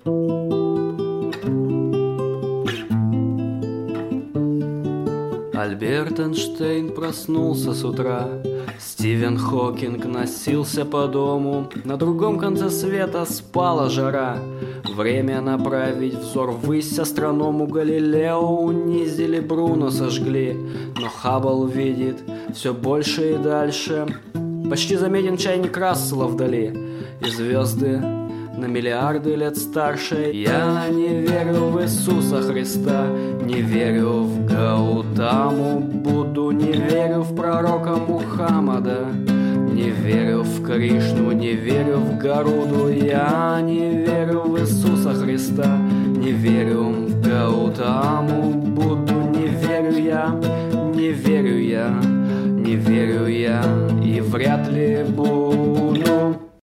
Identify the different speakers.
Speaker 1: Альберт Эйнштейн проснулся с утра, Стивен Хокинг носился по дому, на другом конце света спала жара. Время направить взор ввысь астроному. Галилео унизили, Бруно сожгли, но Хаббл видит все больше и дальше. Почти заметен чайник Рассела вдали, и звезды на миллиарды лет старше. Я не верю в Иисуса Христа, не верю в Гаутаму Будду, не верю в пророка Мухаммада, не верю в Кришну, не верю в Гаруду. Я не верю в Иисуса Христа, не верю в Гаутаму Будду, не верю я, не верю я, не верю я, и вряд ли буду.